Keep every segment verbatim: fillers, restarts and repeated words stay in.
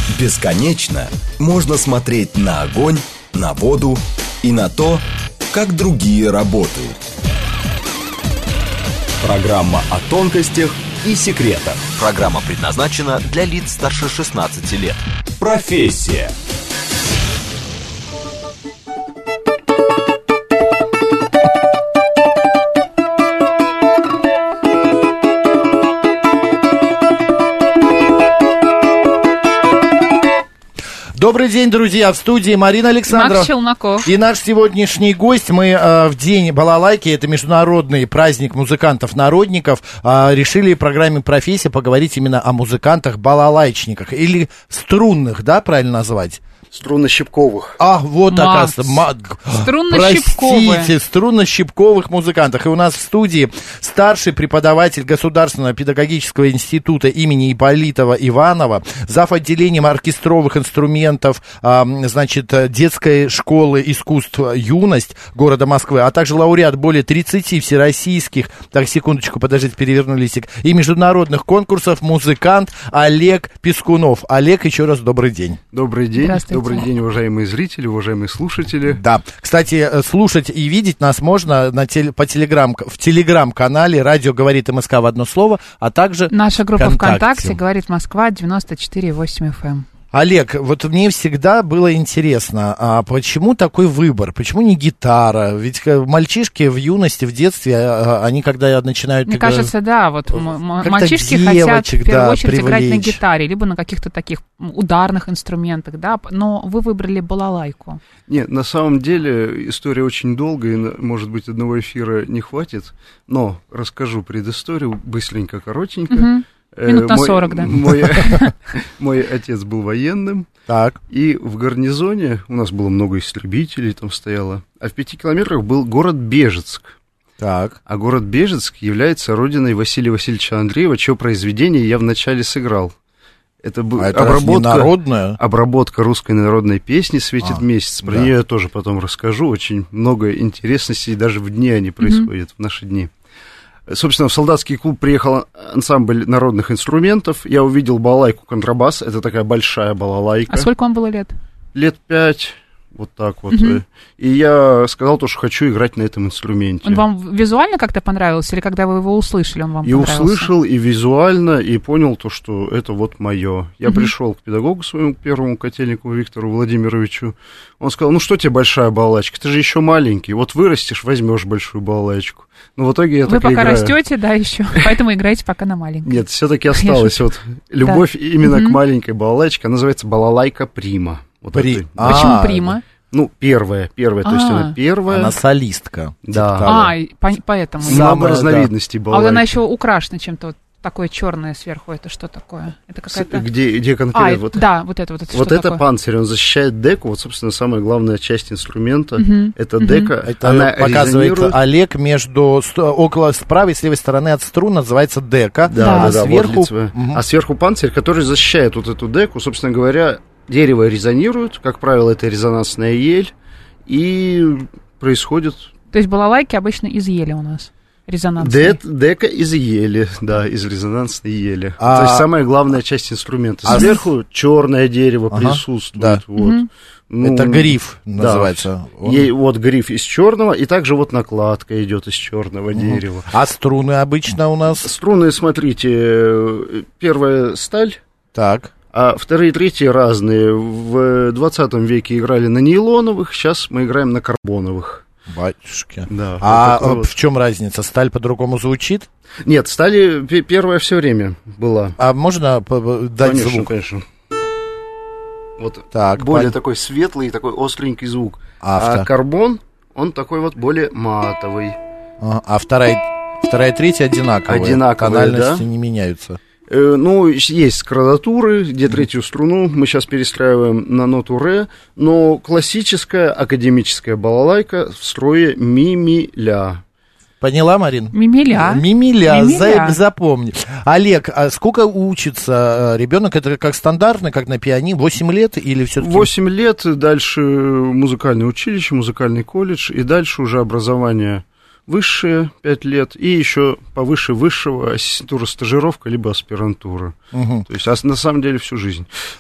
Бесконечно можно смотреть на огонь, на воду и на то, как другие работают. Программа о тонкостях и секретах. Программа предназначена для лиц старше шестнадцати лет. Профессия. Добрый день, друзья, в студии Марина Александрова. Макс Челноков. И наш сегодняшний гость. Мы э, в день балалайки, это международный праздник музыкантов-народников, э, решили в программе «Профессия» поговорить именно о музыкантах-балалайчниках. Или струнных, да, правильно назвать? Струнно-щипковых. А, вот, Макс. оказывается. Струнно-щипковые. Простите, струнно-щипковых музыкантах. И у нас в студии старший преподаватель Государственного педагогического института имени Ипполитова Иванова, зав. Отделением оркестровых инструментов, а, значит, детской школы искусств «Юность» города Москвы, а также лауреат более тридцати всероссийских, так, секундочку, подождите, переверну листик, и международных конкурсов музыкант Олег Пискунов. Олег, еще раз добрый день. Добрый день. Здравствуйте. Добрый день, уважаемые зрители, уважаемые слушатели. Да, кстати, слушать и видеть нас можно на теле, по телеграм, в телеграм-канале «Радио говорит МСК» в одно слово, а также Наша группа ВКонтакте. ВКонтакте «Говорит Москва» девяносто четыре и восемь эф эм. Олег, вот мне всегда было интересно, а почему такой выбор? Почему не гитара? Ведь мальчишки в юности, в детстве, они когда начинают... Мне кажется, да, вот м- мальчишки девочек, хотят в первую да, очередь привлечь. играть на гитаре, либо на каких-то таких ударных инструментах, да, но вы выбрали балалайку. Нет, на самом деле история очень долгая, и, может быть, одного эфира не хватит, но расскажу предысторию быстренько, коротенько. Угу. Минут на мой, сорок, да. Мой, мой отец был военным, Так. и в гарнизоне у нас было много истребителей, там стояло, а в пяти километрах был город Бежецк. Так. А город Бежецк является родиной Василия Васильевича Андреева, чье произведение я вначале сыграл. Это была А это обработка, народная? обработка русской народной песни «Светит а, месяц». Про да. нее я тоже потом расскажу. Очень много интересностей, даже в дни они происходят, mm-hmm. в наши дни. Собственно, в солдатский клуб приехал ансамбль народных инструментов. Я увидел балалайку контрабас. Это такая большая балалайка. А сколько вам было лет? Лет пять, вот так вот. Угу. И я сказал то, что хочу играть на этом инструменте. Он вам визуально как-то понравился, или когда вы его услышали, он вам и понравился? И услышал, и визуально, и понял то, что это вот мое. Я угу. пришел к педагогу своему первому котельнику Виктору Владимировичу. Он сказал, ну что тебе большая балалайка, ты же еще маленький, вот вырастешь, возьмешь большую балалайку. Но в итоге я Вы так пока играю. Растете, да, еще, поэтому играете пока на маленькой. Нет, все-таки осталась вот любовь именно к маленькой балалайке. Она называется балалайка прима. При... А, Почему прима? Ну, первая, первая, то есть она первая. Она солистка. Да. А, по- поэтому. Много Самая, разновидностей да. балалайки. А вот она еще украшена чем-то вот такое черное сверху. Это что такое? Это какая-то... Где, где конкретно? А, вот, да, вот это вот. Это, вот что это такое? панцирь, он защищает деку. Вот, собственно, самая главная часть инструмента. Угу. Это угу. дека. Это она показывает резонирует. Олег между около с правой и с левой стороны от струн, называется дека. Да, Да. да, да, сверху... вот угу. А сверху панцирь, который защищает вот эту деку. Собственно говоря, дерево резонирует. Как правило, это резонансная ель. И происходит... То есть балалайки обычно из ели у нас, резонансные. Дет, дека из ели, да, из резонансной ели. А... То есть самая главная часть инструмента. А... Сверху черное дерево ага, присутствует. да. Вот. Угу. Ну, это гриф да, называется. Он... Ей, вот гриф из черного, и также вот накладка идет из черного угу. дерева. А струны обычно у нас? Струны, смотрите, первая сталь. Так. А вторые и третьи разные. В двадцатом веке играли на нейлоновых, сейчас мы играем на карбоновых. Батюшки. Да, а вот в чем разница? Сталь по-другому звучит? Нет, стали первая все время была. А можно дать конечно, звук? Конечно, вот так, более пон... такой светлый, такой остренький звук. Авто. А карбон, он такой вот более матовый. А, а вторая, вторая и третья одинаковые? Одинаковые, тональности да? не меняются? Э, ну, есть скрадатуры, где третью струну мы сейчас перестраиваем на ноту ре, но классическая академическая балалайка в строе ми-ми-ля. Поняла, Марин? Мимиля. Мимиля, Мимиля. За, запомни. Олег, а сколько учится ребенок? Это как стандартно, как на пианино? восемь лет или все-таки? восемь лет, дальше музыкальное училище, музыкальный колледж, и дальше уже образование высшее, пять лет, и еще повыше высшего ассистентура, стажировка, либо аспирантура. Угу. То есть, а на самом деле всю жизнь.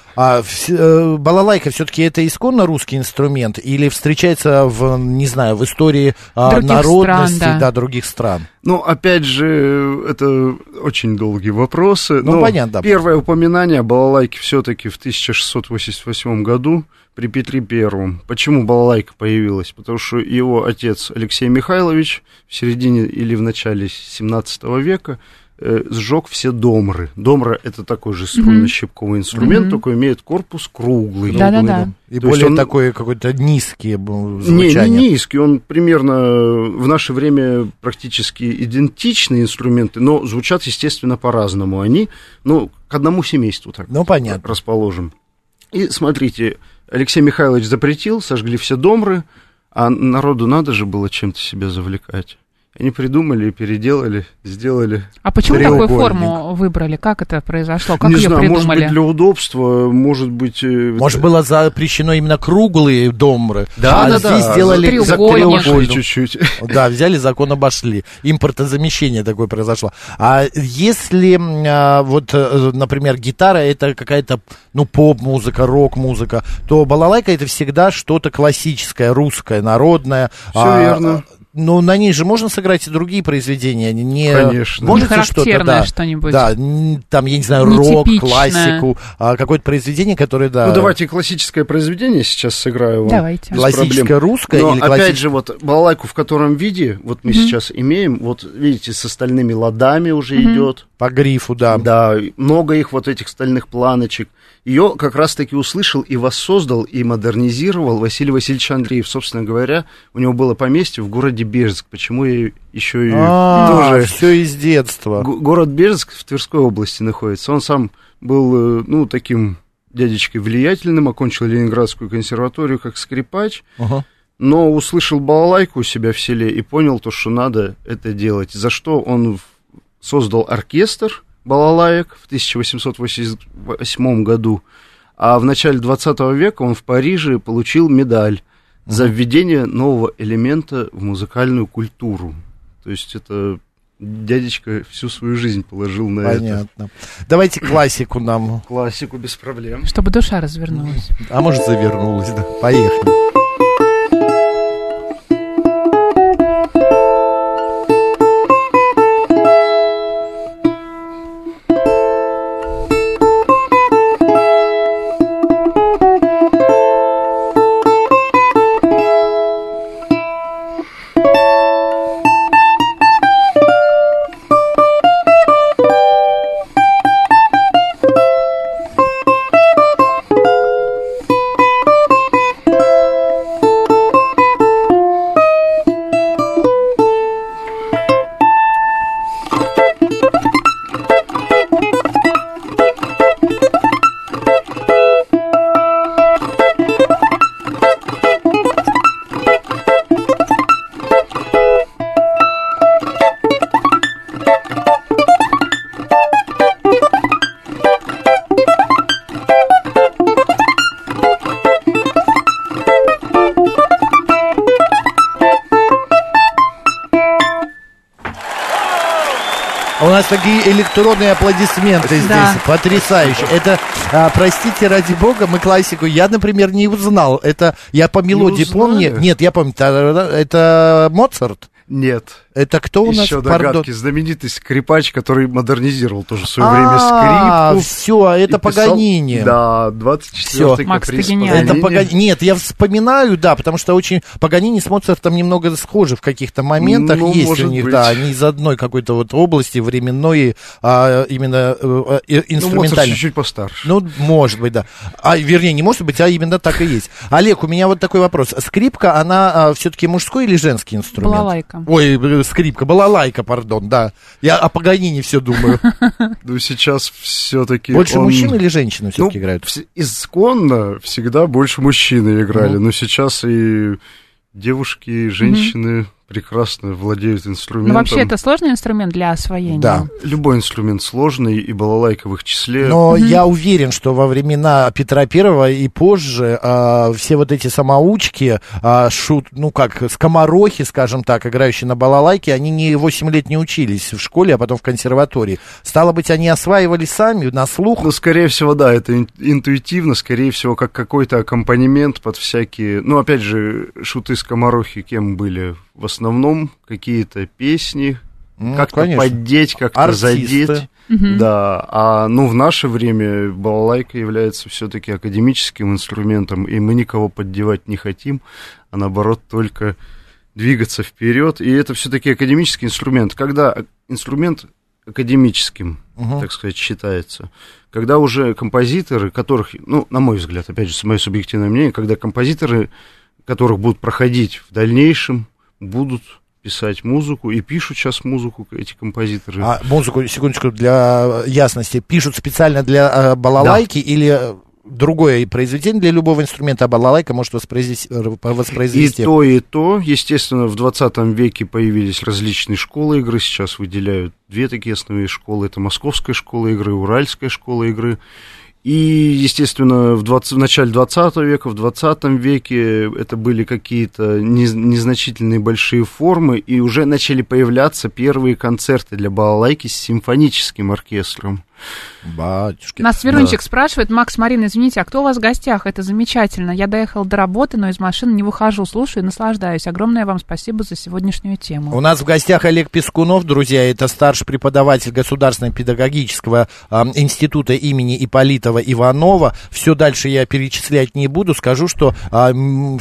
А в, балалайка все-таки это исконно русский инструмент или встречается в, не знаю, в истории других народности стран, да. Да, других стран? Ну, опять же, это очень долгие вопросы. Ну, но понятно. Первое упоминание о балалайке все-таки в тысяча шестьсот восемьдесят восьмом году при Петре Первом. Почему балалайка появилась? Потому что его отец Алексей Михайлович в середине или в начале семнадцатого века сжег все домры. Домра — это такой же струнно-щипковый mm-hmm. инструмент, mm-hmm. только имеет корпус круглый. Да-да-да. И То более он... такой какой-то низкий звучание. Не, не низкий, он примерно в наше время практически идентичные инструменты, но звучат, естественно, по-разному. Они, ну, к одному семейству так ну, понятно. Расположим. И смотрите, Алексей Михайлович запретил, сожгли все домры, а народу надо же было чем-то себя завлекать. Они придумали, переделали, сделали. А почему такую форму выбрали? Как это произошло? Как не ее знаю, придумали? Может быть, для удобства, может быть... Может, было запрещено именно круглые домры, да, а да, здесь да. сделали треугольник чуть-чуть. Да, взяли, закон обошли. Импортозамещение такое произошло. А если, вот, например, гитара — это какая-то, ну, поп-музыка, рок-музыка, то балалайка — это всегда что-то классическое, русское, народное. Все а, верно. Ну, на ней же можно сыграть и другие произведения. Не, конечно. Можете что-то, да, что-нибудь. Да, там, я не знаю, рок, классику, а, какое-то произведение, которое, да... Ну, давайте классическое произведение сейчас сыграю вам. Давайте. Классическое русское Но, или опять классическое... же, вот балалайку в котором виде, вот мы mm-hmm. сейчас имеем, вот, видите, со стальными ладами уже mm-hmm. идет. По грифу, да. Да, много их вот этих стальных планочек. Ее как раз-таки услышал и воссоздал, и модернизировал Василий Васильевич Андреев. Собственно говоря, у него было поместье в городе Бежецк. Почему я еще и тоже... все из детства. Город Бежецк в Тверской области находится. Он сам был, ну, таким дядечкой влиятельным, окончил Ленинградскую консерваторию как скрипач, uh-huh. но услышал балалайку у себя в селе и понял то, что надо это делать. За что он создал оркестр балалаек в тысяча восемьсот восемьдесят восьмом году, а в начале двадцатого века он в Париже получил медаль mm-hmm. за введение нового элемента в музыкальную культуру. То есть это дядечка всю свою жизнь положил на Понятно. Это. Понятно. Давайте классику нам. Классику без проблем. Чтобы душа развернулась. А может, завернулась, да. Поехали. У нас такие электронные аплодисменты да. здесь, потрясающе. Это, а, простите, ради бога, мы классику, я, например, не узнал. Это, я по мелодии помню. Нет, я помню, это, это Моцарт? Нет. Это кто у нас? Еще догадки. Пардон. Знаменитый скрипач, который модернизировал тоже в свое а, время скрипку. Все, это Паганини. Да, двадцать четвёртый каприз Паганини. Это Паганини. Нет, я вспоминаю, да, потому что очень Паганини с Моцартом немного схожи в каких-то моментах. Ну, есть у них, быть. Да, они из одной какой-то вот области временной, а, именно а, инструментальной. Ну, Моцарт чуть-чуть постарше. Ну, может быть, да. А, вернее, не может быть, а именно так и есть. Олег, у меня вот такой вопрос. Скрипка, она а, все-таки мужской или женский инструмент? Балалайка. Ой, скрипка, балалайка, пардон, да. Я о Паганини все думаю. Ну, сейчас все-таки больше мужчин или женщин все-таки играют? Исконно всегда больше мужчины играли, но сейчас и девушки, и женщины прекрасно владеют инструментом. Ну, вообще, это сложный инструмент для освоения? Да. Любой инструмент сложный, и балалайка в их числе. Но mm-hmm. я уверен, что во времена Петра Первого и позже а, все вот эти самоучки, а, шут, ну как, скоморохи, скажем так, играющие на балалайке, они не восемь лет не учились в школе, а потом в консерватории. Стало быть, они осваивали сами на слух? Ну, скорее всего, да, это интуитивно, скорее всего, как какой-то аккомпанемент под всякие... Ну, опять же, шуты-скоморохи кем были? В основном какие-то песни, ну, как-то конечно. поддеть, как-то Артисты. задеть. Mm-hmm. Да, а ну в наше время балалайка является все-таки академическим инструментом, и мы никого поддевать не хотим, а наоборот только двигаться вперед. И это все-таки академический инструмент. Когда инструмент академическим, uh-huh. так сказать, считается, когда уже композиторы, которых, ну, на мой взгляд, опять же, мое субъективное мнение, когда композиторы, которых будут проходить в дальнейшем, будут писать музыку, и пишут сейчас музыку эти композиторы. А музыку, секундочку, для ясности, пишут специально для э, балалайки да. или другое произведение для любого инструмента, а балалайка может воспроизвести? воспроизвести? И то, и то. Естественно, в двадцатом веке появились различные школы игры, сейчас выделяют две такие основные школы, это Московская школа игры, Уральская школа игры. И, естественно, в, двадцатом, в начале двадцатого века, в двадцатом веке это были какие-то незначительные большие формы, и уже начали появляться первые концерты для балалайки с симфоническим оркестром. Батюшки. Нас Верунчик да. спрашивает: Макс, Марина, извините, а кто у вас в гостях? Это замечательно. Я доехал до работы, но из машины не выхожу, слушаю и наслаждаюсь. Огромное вам спасибо за сегодняшнюю тему. У нас в гостях Олег Пискунов, друзья, это старший преподаватель Государственного педагогического э, института имени Ипполитова Иванова. Все дальше я перечислять не буду, скажу, что э,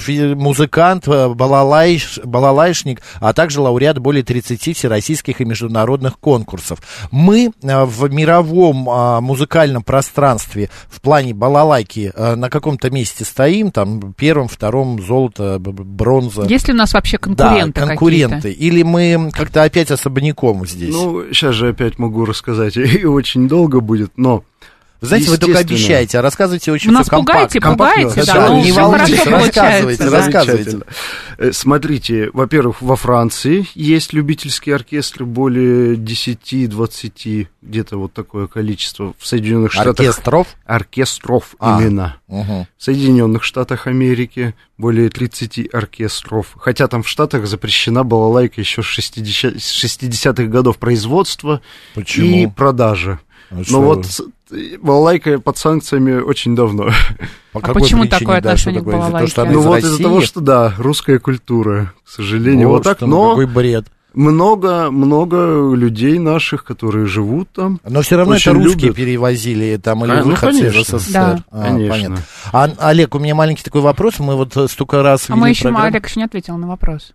музыкант, балалайш, балалайшник, а также лауреат более тридцати всероссийских и международных конкурсов. Мы э, в мировом музыкальном пространстве в плане балалайки на каком-то месте стоим, там, первом, втором, золото, бронза. Есть ли у нас вообще конкуренты? Да, конкуренты. Какие-то? Или мы как-то опять особняком здесь? Ну, сейчас же опять могу рассказать, и очень долго будет, но... Вы знаете, вы только обещаете, а рассказывайте очень все компактно. Нас пугаете, пугаете, да, ну, не волнуйтесь, рассказывайте, да. рассказывайте. Смотрите, во-первых, во Франции есть любительские оркестры, более десяти-двадцати, где-то вот такое количество. В Соединенных Штатах... Оркестров? Оркестров а, именно. Угу. В Соединенных Штатах Америки более тридцати оркестров. Хотя там в Штатах запрещена балалайка еще с шестидесятых годов производства Почему? и продажи. А Но вот балалайка под санкциями очень давно. По а почему причине, такое да, отношение к балалайке? То, ну вот из-за того, что да, русская культура, к сожалению, вот, вот так. Но какой бред. Много, много людей наших, которые живут там. Но все равно это русские любят. Перевозили там или а, выходцы ну, из СССР. Да. А, конечно. Понятно. А, Олег, у меня маленький такой вопрос. Мы вот столько раз... А мы еще, программ... Олег еще не ответил на вопрос.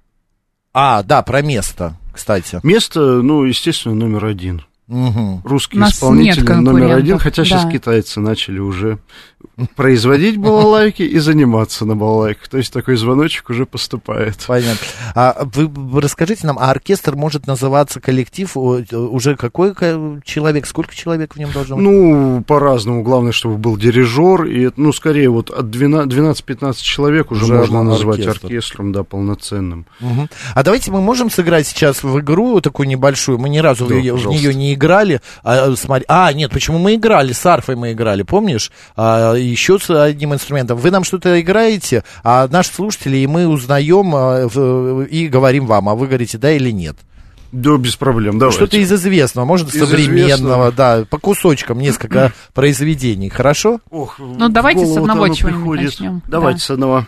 А, да, про место, кстати. Место, ну, естественно, номер один. Угу. Русские исполнители номер один, хотя да. сейчас китайцы начали уже производить балалайки и заниматься на балалайках. То есть такой звоночек уже поступает. Понятно. А вы расскажите нам, а оркестр может называться коллектив уже какой человек? Сколько человек в нем должно быть? Ну, по-разному. Главное, чтобы был дирижер. И, ну, скорее, вот от двенадцати-пятнадцати человек уже, уже можно назвать оркестр. оркестром, да, полноценным. Угу. А давайте мы можем сыграть сейчас в игру такую небольшую. Мы ни разу да, в, в нее не играли. А, смотри... а, нет, почему мы играли? С арфой мы играли, помнишь? А, еще с одним инструментом. Вы нам что-то играете, а наши слушатели и мы узнаем а, в, и говорим вам, а вы говорите да или нет. Да, без проблем, давайте. Что-то из известного, может, из современного, да, по кусочкам несколько произведений, хорошо? Ох, ну, давайте с одного чего-нибудь начнем. Давайте да. с одного.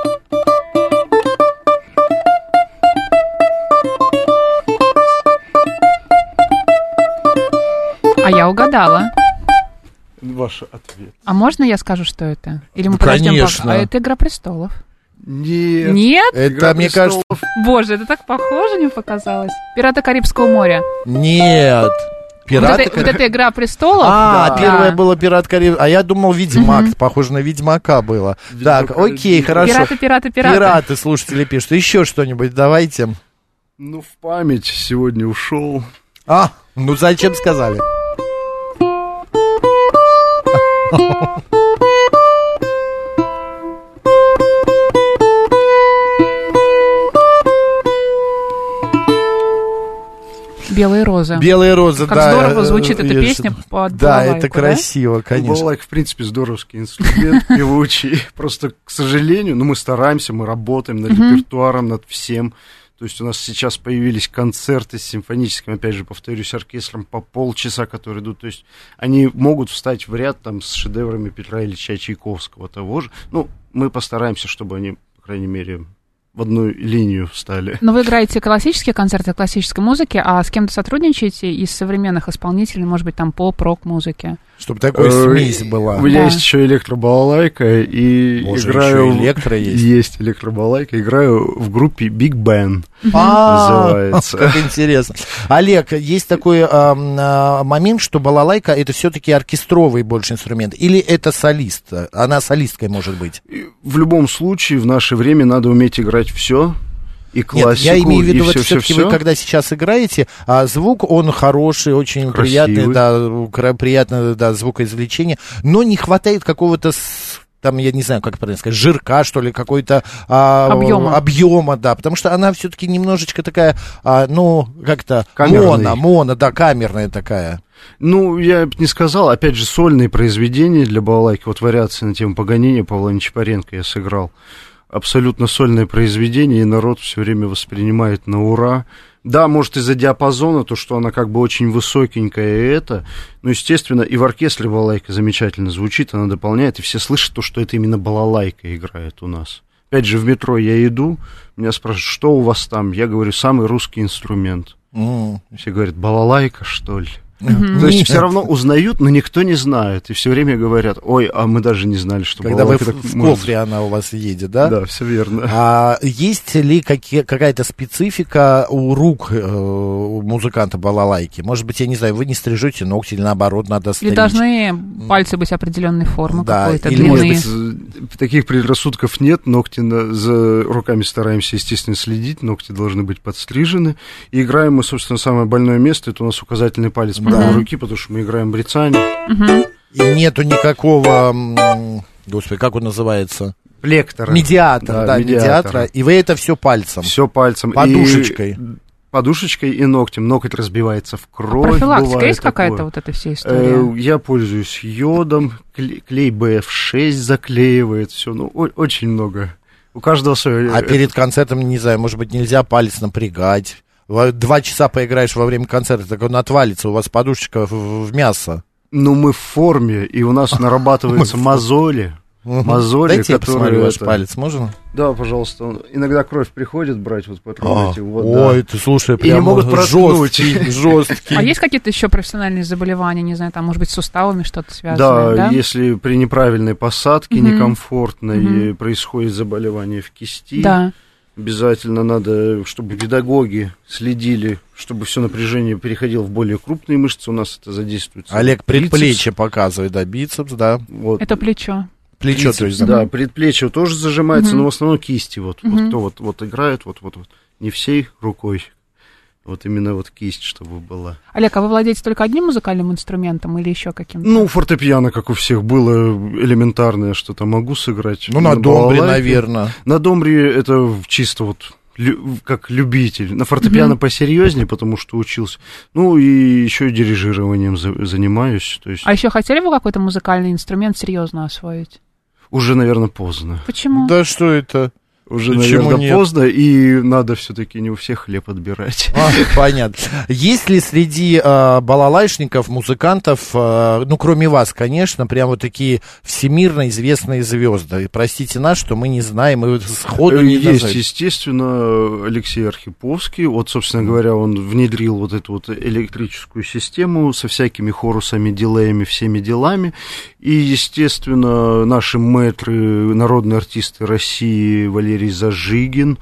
А я угадала. Ваш ответ. А можно я скажу, что это? Или мы ну, подождем? Конечно. А это «Игра престолов». Нет. Нет? Это, Игра мне престолов. кажется... Боже, это так похоже, мне показалось. «Пираты Карибского моря». Нет. Пираты... Вот, это, вот это «Игра престолов». А, да. первая была «Пират Кариб». А я думал, «Ведьмак». Mm-hmm. Похоже на «Ведьмака» было. Ведьмак. Так, окей, хорошо. Пираты, пираты, пираты. Пираты, слушатели пишут. Еще что-нибудь давайте. Ну, в память сегодня ушел. А, ну зачем сказали? «Белые розы». «Белые розы», как да. Как здорово звучит эта песня под Да, балалайку, это красиво, да? конечно. Балалайка, в принципе, здоровский инструмент, певучий. Просто, к сожалению, ну, мы стараемся, мы работаем над репертуаром, над всем. То есть у нас сейчас появились концерты с симфоническим, опять же, повторюсь, оркестром по полчаса, которые идут. То есть они могут встать в ряд там с шедеврами Петра Ильича Чайковского того же. Ну, мы постараемся, чтобы они, по крайней мере, в одну линию встали. Но вы играете классические концерты классической музыки, а с кем-то сотрудничаете из современных исполнителей, может быть, там поп, рок-музыки? Чтобы такой смесь была. У меня да. есть еще электробалалайка, и Боже, играю... еще электро есть? Есть электробалайка, играю в группе Big Ben, А, называется. Как интересно. Олег, есть такой а, момент, что балалайка это все-таки оркестровый больше инструмент, или это солист? Она солисткой может быть? В любом случае, в наше время надо уметь играть все. И классику, Нет, я имею в виду, и вот все, все-таки все, вы когда сейчас играете, а звук, он хороший, очень Красивый. приятный, да, приятное, да, звукоизвлечение, но не хватает какого-то, там, я не знаю, как правильно сказать, жирка, что ли, какой-то а, объема. объема, да, потому что она все-таки немножечко такая, а, ну, как-то Камерный. моно, моно, да, камерная такая. Ну, я бы не сказал, опять же, сольные произведения для балалайки, вот вариации на тему Паганини Павла Нечапаренко я сыграл. Абсолютно сольное произведение, и народ все время воспринимает на ура. Да, может, из-за диапазона, то, что она как бы очень высокенькая, и это, но, естественно, и в оркестре балалайка замечательно звучит, она дополняет, и все слышат то, что это именно балалайка играет у нас. Опять же, в метро я иду, меня спрашивают, что у вас там? Я говорю, самый русский инструмент. Mm. Все говорят, балалайка, что ли? Mm-hmm. То есть все равно узнают, но никто не знает. И все время говорят, ой, а мы даже не знали, что когда балалайка вы так в, в может... кофре она у вас едет, да? Да, все верно. А есть ли какие, какая-то специфика у рук э, у музыканта балалайки? Может быть, я не знаю, вы не стрижете ногти или наоборот надо стричь? Или должны пальцы быть определенной формы, да, какой-то или, длины? Может быть, таких предрассудков нет, ногти на, за руками стараемся, естественно, следить, ногти должны быть подстрижены. И играем мы, собственно, самое больное место, это у нас указательный палец правой да. руки, потому что мы играем брицание. Угу. И нету никакого, господи, как он называется? Плектора. Медиатор, да, да медиатора. медиатора. И вы это все пальцем? Все пальцем. Подушечкой. И... Подушечкой и ногтем. Ноготь разбивается в кровь. А профилактика есть какая-то вот эта вся история? Я пользуюсь йодом, клей бэ эф шесть заклеивает, все, ну, очень много. У каждого свое. А перед концертом, не знаю, может быть, нельзя палец напрягать? Два часа поиграешь во время концерта, так он отвалится, у вас подушечка в, в мясо. Ну, мы в форме, и у нас нарабатываются мозоли. Мозоли, Дайте я посмотрю ваш палец, можно? Да, пожалуйста. Иногда кровь приходит брать, вот потрогайте. А, вот, ой, да. ты слушай, прям и не могут жесткий, жесткий. А есть какие-то еще профессиональные заболевания, не знаю, там, может быть, с суставами что-то связано? Да, да? если при неправильной посадке, mm-hmm. некомфортной, mm-hmm. происходит заболевание в кисти, да. обязательно надо, чтобы педагоги следили, чтобы все напряжение переходило в более крупные мышцы, у нас это задействуется. Олег предплечье показывает, да, бицепс, да. Вот. Это плечо. Плечо, бицепс, то есть, да, предплечье тоже зажимается, uh-huh. но в основном кисти, вот, uh-huh. вот кто вот, вот играет, вот, вот, вот, не всей рукой, вот именно вот кисть, чтобы была. Олег, а вы владеете только одним музыкальным инструментом или еще каким-то? Ну, фортепиано, как у всех было, элементарное, что-то могу сыграть. Ну, на, на домбре, наверное. На домбре это чисто вот лю- как любитель. На фортепиано mm-hmm. посерьезнее, потому что учился. Ну, и еще дирижированием за- занимаюсь. То есть... А еще хотели бы какой-то музыкальный инструмент серьезно освоить? Уже, наверное, поздно. Почему? Да что это? Уже, Почему наверное, нет? поздно, и надо все-таки не у всех хлеб отбирать. А, понятно. Есть ли среди э, балалайшников, музыкантов, э, ну, кроме вас, конечно, прям вот такие всемирно известные звезды? Простите нас, что мы не знаем, и сходу не Есть, назвать. естественно, Алексей Архиповский. Вот, собственно говоря, он внедрил вот эту вот электрическую систему со всякими хорусами, дилеями, всеми делами. И, естественно, наши мэтры, народные артисты России, Валерий Зажигин,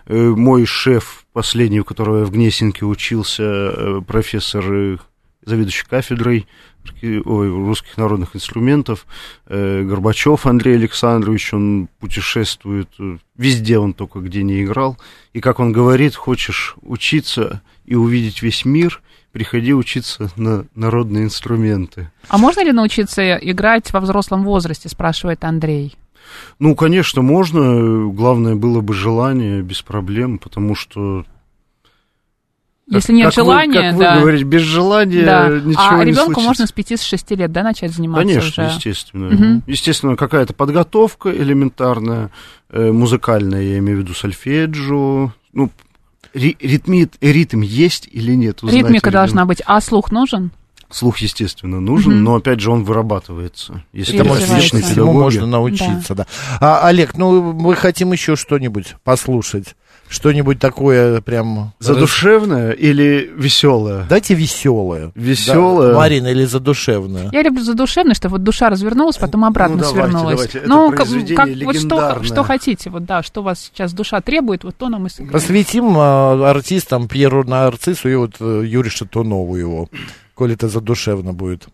мой шеф, последний, у которого я в Гнесинке учился, профессор, заведующий кафедрой ой, русских народных инструментов, Горбачев Андрей Александрович, он путешествует, везде он только где не играл, и, как он говорит, хочешь учиться и увидеть весь мир, приходи учиться на народные инструменты. А можно ли научиться играть во взрослом возрасте, спрашивает Андрей? Ну, конечно, можно. Главное было бы желание, без проблем, потому что... Если нет как желания, вы, как да. вы говорите, без желания да. ничего а не ребенку случится. можно с пяти-шести лет, да, начать заниматься Конечно, уже? естественно. Угу. Естественно, какая-то подготовка элементарная, э, музыкальная, я имею в виду сольфеджио. Ну, ри- ритми, ритм есть или нет? Узнать Ритмика ребенка. должна быть. А слух нужен? Слух, естественно, нужен, угу. но, опять же, он вырабатывается. Если это может отличный всему педагог. можно научиться, да. да. А, Олег, ну, мы хотим еще что-нибудь послушать. Что-нибудь такое прям... Задушевное или веселое? Дайте веселое. Веселое. Да, Марина, или задушевное? Я люблю задушевное, что вот душа развернулась, потом обратно ну, давайте, свернулась. Давайте. Это ну, произведение как, вот что, легендарное. что хотите, вот да, что вас сейчас душа требует, вот то нам и сыграем. Посвятим а, артистам Пьеру Нарциссу и вот а, Юрию Шатунову его, коли это задушевно будет.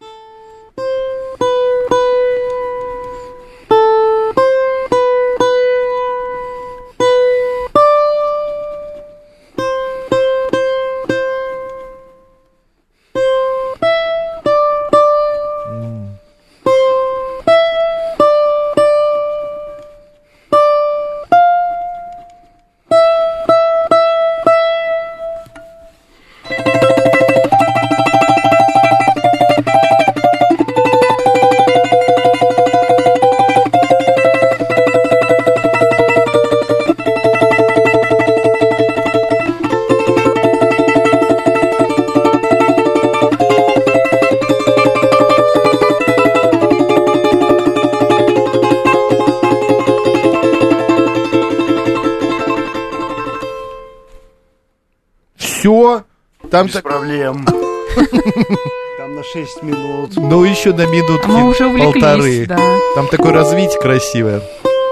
Все, там Без так... проблем. Там на шесть минут. Ну, еще на минутки Мы уже увлеклись, полторы. да. Там такое развитие красивое.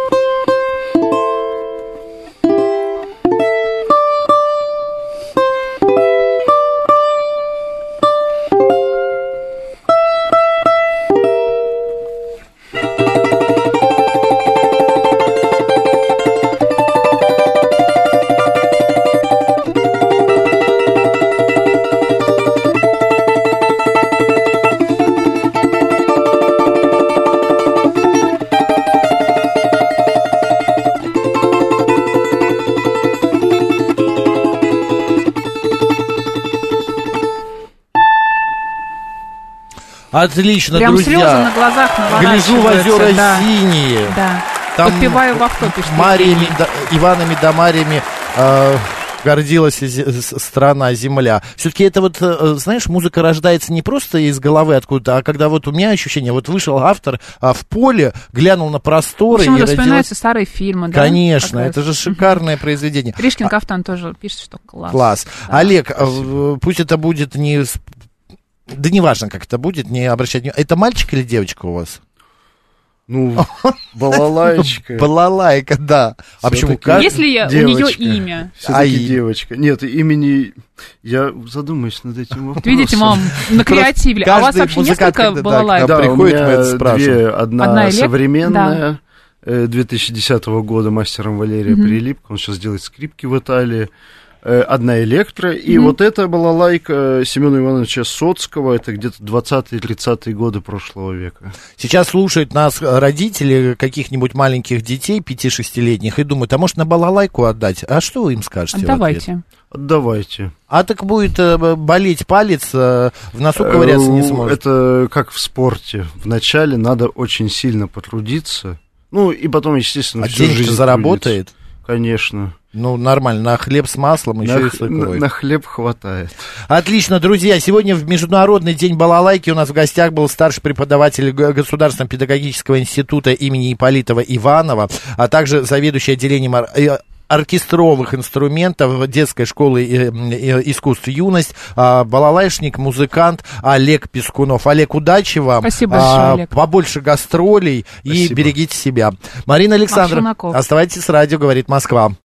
Отлично, Прям друзья. слезы на глазах Гляжу в наворачиваются, озера да. синие. Да. Там Подпеваю в авто, пишет. Мариями, да, Иванами да Мариями э, гордилась зе- страна, земля. Все-таки это вот, э, знаешь, музыка рождается не просто из головы откуда-то, а когда вот у меня ощущение, вот вышел автор а, в поле, глянул на просторы Почему-то и родилась... вспоминаются старые фильмы, да? Конечно, Такая- это же шикарное произведение. Тришкин Кафтан тоже пишет, что класс. Класс. Да. Олег, э, пусть это будет не... с- Да неважно, как это будет, не обращать внимания. Это мальчик или девочка у вас? Ну, балалайчика. Балалайка, да. А почему? Всё-таки Как? Если я- у девочка. нее имя. Все-таки А и- девочка. Нет, имени... Я задумаюсь над этим вопросом. Видите, мам, накреативили. А у вас каждый вообще музыкант, несколько когда- балалайк? когда Да, приходит, у мы меня это спрашиваем. две. Одна, Одна элек- современная, э, две тысячи десятого года, мастером Валерия Мгм. Прилипко. Он сейчас делает скрипки в Италии. Э, Одна электро. И Мгм. вот эта балалайка Семена Ивановича Соцкого. Это где-то двадцатые-тридцатые годы прошлого века. Сейчас слушают нас родители каких-нибудь маленьких детей, пяти-шестилетних, и думают, а может на балалайку отдать? А что вы им скажете? в ответ? Отдавайте. Отдавайте. А так будет э, болеть палец, э, в носу ковыряться не Э, сможет. Это как в спорте. Вначале надо очень сильно потрудиться. Ну, и потом, естественно, А всю денег-то жизнь заработает? трудиться. Конечно. Ну, нормально, на хлеб с маслом еще На, и х- свекровь. на- на хлеб хватает. Отлично, друзья. Сегодня в Международный день балалайки у нас в гостях был старший преподаватель Г- Государственного педагогического института имени Ипполитова Иванова, а также заведующий отделением ор- э, оркестровых инструментов детской школы э, э, искусств «Юность», а, балалайшник, музыкант Олег Пискунов. Олег, удачи вам. Спасибо большое, А, Олег. побольше гастролей и Спасибо. берегите себя. Марина Александровна, Челноков. оставайтесь с радио, говорит Москва.